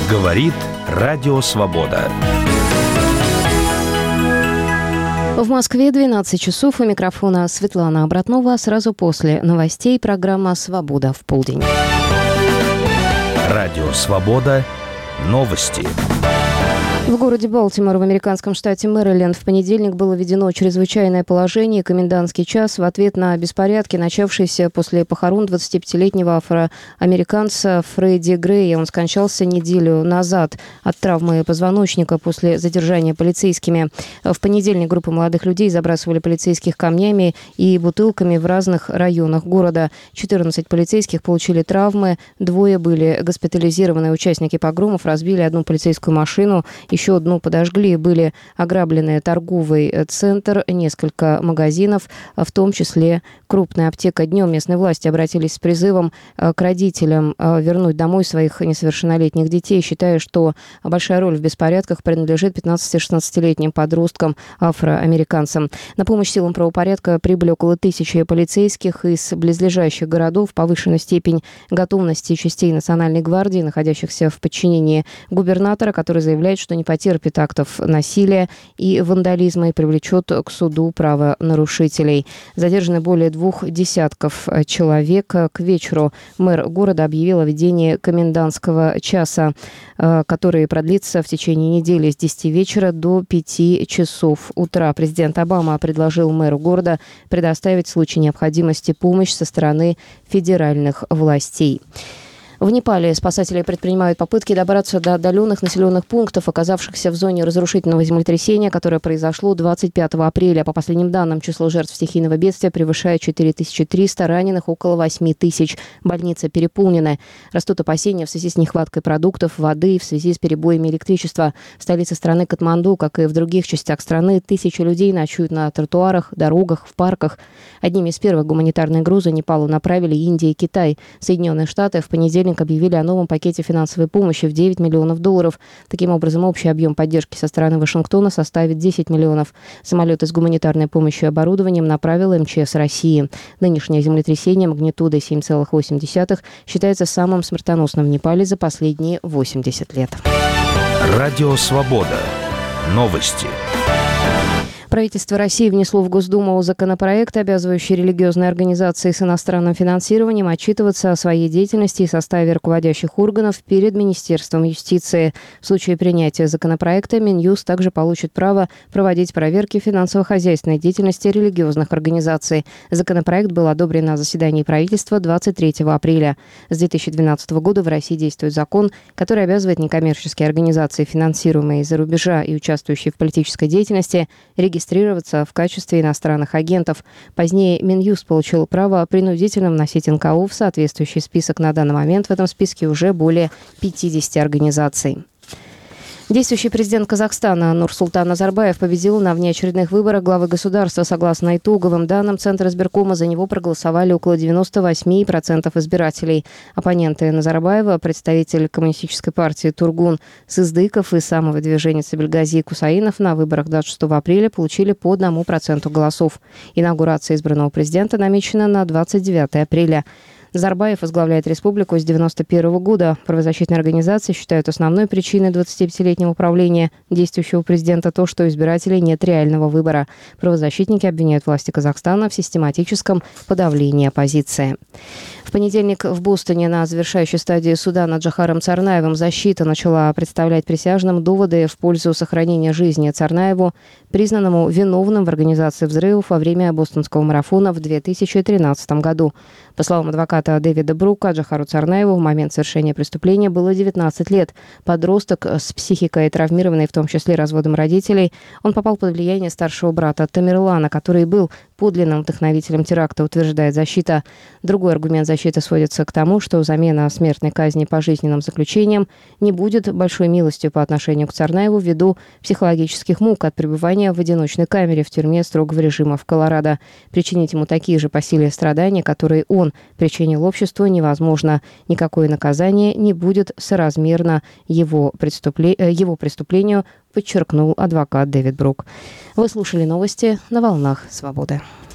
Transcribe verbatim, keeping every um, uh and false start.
Говорит Радио Свобода. В Москве двенадцать часов. У микрофона Светлана Обратнова. Сразу после новостей программа «Свобода в полдень». Радио Свобода. Новости. В городе Балтимор в американском штате Мэриленд в понедельник было введено чрезвычайное положение, комендантский час, в ответ на беспорядки, начавшиеся после похорон двадцатипятилетнего афроамериканца Фредди Грея. Он скончался неделю назад от травмы позвоночника после задержания полицейскими. В понедельник группа молодых людей забрасывали полицейских камнями и бутылками в разных районах города. четырнадцать полицейских получили травмы, двое были госпитализированы. Участники погромов разбили одну полицейскую машину, еще одну подожгли. Были ограблены торговый центр, несколько магазинов, в том числе крупная аптека. Днем местные власти обратились с призывом к родителям вернуть домой своих несовершеннолетних детей, считая, что большая роль в беспорядках принадлежит пятнадцати-шестнадцатилетним подросткам афроамериканцам. На помощь силам правопорядка прибыли около тысячи полицейских из близлежащих городов. Повышенную степень готовности частей Национальной гвардии, находящихся в подчинении губернатора, который заявляет, что не потерпит актов насилия и вандализма и привлечет к суду правонарушителей. Задержаны более двух десятков человек. К вечеру мэр города объявил о введении комендантского часа, который продлится в течение недели с десяти вечера до пяти часов утра. Президент Обама предложил мэру города предоставить в случае необходимости помощь со стороны федеральных властей. В Непале спасатели предпринимают попытки добраться до отдаленных населенных пунктов, оказавшихся в зоне разрушительного землетрясения, которое произошло двадцать пятого апреля. По последним данным, число жертв стихийного бедствия превышает четыре тысячи триста, раненых около восемь тысяч. Больницы переполнены. Растут опасения в связи с нехваткой продуктов, воды и в связи с перебоями электричества. В столице страны Катманду, как и в других частях страны, тысячи людей ночуют на тротуарах, дорогах, в парках. Одними из первых гуманитарные грузы Непалу направили Индия и Китай. Соединенные Штаты в понедельник объявили о новом пакете финансовой помощи в девять миллионов долларов. Таким образом, общий объем поддержки со стороны Вашингтона составит десять миллионов. Самолеты с гуманитарной помощью и оборудованием направил эм че эс России. Нынешнее землетрясение магнитудой семь целых восемь десятых считается самым смертоносным в Непале за последние восемьдесят лет. Радио Свобода. Новости. Правительство России внесло в Госдуму законопроект, обязывающий религиозные организации с иностранным финансированием отчитываться о своей деятельности и составе руководящих органов перед Министерством юстиции. В случае принятия законопроекта Минюст также получит право проводить проверки финансово-хозяйственной деятельности религиозных организаций. Законопроект был одобрен на заседании правительства двадцать третьего апреля. С две тысячи двенадцатого года в России действует закон, который обязывает некоммерческие организации, финансируемые из-за рубежа и участвующие в политической деятельности, регистрироваться в качестве иностранных агентов. Позднее Минюст получил право принудительно вносить эн ка о в соответствующий список. На данный момент в этом списке уже более пятидесяти организаций. Действующий президент Казахстана Нурсултан Назарбаев победил на внеочередных выборах главы государства. Согласно итоговым данным Центра избиркома, за него проголосовали около девяноста восьми процентов избирателей. Оппоненты Назарбаева, представитель коммунистической партии Тургун Сыздыков и самого движения Сабильгази Кусаинов на выборах двадцать шестого апреля получили по одному проценту голосов. Инаугурация избранного президента намечена на двадцать девятое апреля. Назарбаев возглавляет республику с девяносто первого года. Правозащитные организации считают основной причиной двадцатипятилетнего правления действующего президента то, что у избирателей нет реального выбора. Правозащитники обвиняют власти Казахстана в систематическом подавлении оппозиции. В понедельник в Бостоне на завершающей стадии суда над Джохаром Царнаевым защита начала представлять присяжным доводы в пользу сохранения жизни Царнаеву, признанному виновным в организации взрывов во время бостонского марафона в две тысячи тринадцатом году. По словам адвоката Дэвида Брука, Джохару Царнаеву в момент совершения преступления было девятнадцать лет. Подросток с психикой, травмированный в том числе разводом родителей, он попал под влияние старшего брата Тамерлана, который был подлинным вдохновителем теракта, утверждает защита. Другой аргумент защиты сводится к тому, что замена смертной казни пожизненным заключением не будет большой милостью по отношению к Царнаеву ввиду психологических мук от пребывания в одиночной камере в тюрьме строгого режима в Колорадо. Причинить ему такие же по силе страдания, которые он причинил обществу, невозможно. Никакое наказание не будет соразмерно его, преступле... его преступлению, подчеркнул адвокат Дэвид Брук. Вы слушали новости на волнах Свободы.